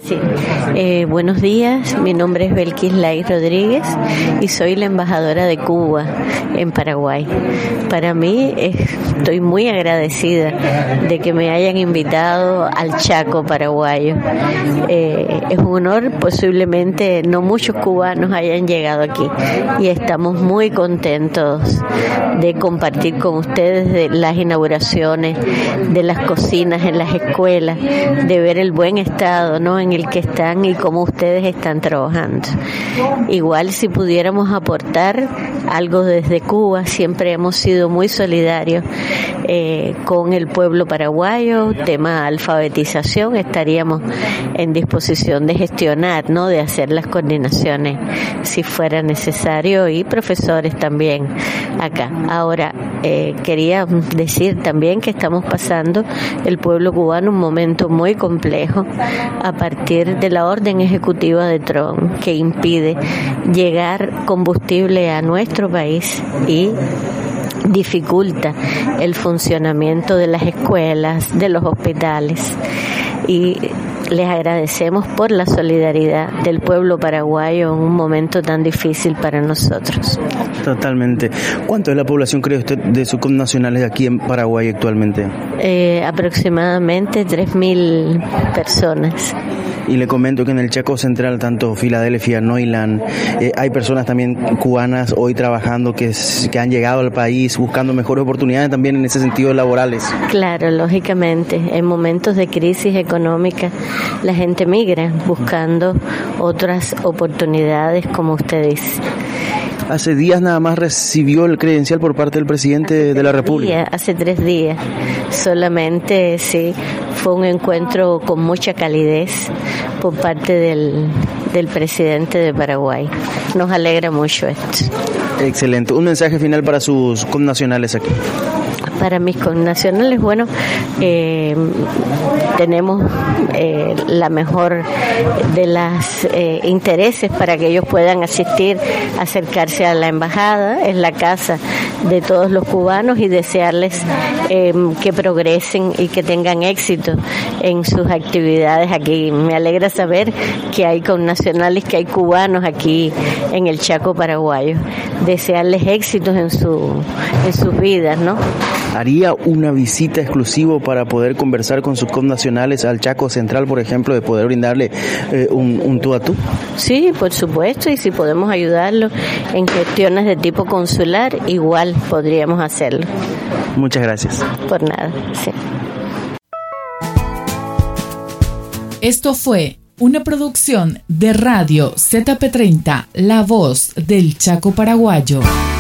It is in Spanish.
Sí. Buenos días, mi nombre es Belkis Lai Rodríguez y soy la embajadora de Cuba en Paraguay. Para mí estoy muy agradecida de que me hayan invitado al Chaco paraguayo. Es un honor, posiblemente no muchos cubanos hayan llegado aquí y estamos muy contentos de compartir con ustedes de las inauguraciones, de las cocinas en las escuelas, de ver el buen estado, ¿no?, en el que están y cómo ustedes están trabajando. Igual si pudiéramos aportar algo desde Cuba, siempre hemos sido muy solidarios con el pueblo paraguayo, tema alfabetización, estaríamos en disposición de gestionar, ¿no?, de hacer las coordinaciones si fuera necesario, y profesores también acá. Ahora, quería decir también que estamos pasando el pueblo cubano un momento muy complejo a partir de la orden ejecutiva de Trump que impide llegar combustible a nuestro país y dificulta el funcionamiento de las escuelas, de los hospitales, y les agradecemos por la solidaridad del pueblo paraguayo en un momento tan difícil para nosotros. Totalmente. ¿Cuánto es la población, cree usted, de sus connacionales aquí en Paraguay actualmente? Aproximadamente 3.000 personas. Y le comento que en el Chaco Central, tanto Filadelfia, Neuland, hay personas también cubanas hoy trabajando que han llegado al país buscando mejores oportunidades también en ese sentido laborales. Claro, lógicamente, en momentos de crisis económica la gente migra buscando otras oportunidades, como usted dice. Hace días nada más recibió el credencial por parte del presidente de la República. Hace 3 días solamente, sí, fue un encuentro con mucha calidez por parte del presidente de Paraguay. Nos alegra mucho esto. Excelente. Un mensaje final para sus connacionales aquí. Para mis connacionales, bueno, tenemos la mejor de las intereses para que ellos puedan asistir, acercarse a la embajada, es la casa de todos los cubanos, y desearles que progresen y que tengan éxito en sus actividades aquí. Me alegra saber que hay connacionales, que hay cubanos aquí en el Chaco paraguayo. Desearles éxitos en sus vidas, ¿no? ¿Haría una visita exclusiva para poder conversar con sus connacionales al Chaco Central, por ejemplo, de poder brindarle un tú a tú? Sí, por supuesto, y si podemos ayudarlo en cuestiones de tipo consular, igual podríamos hacerlo. Muchas gracias. Por nada, sí. Esto fue una producción de Radio ZP30, La Voz del Chaco Paraguayo.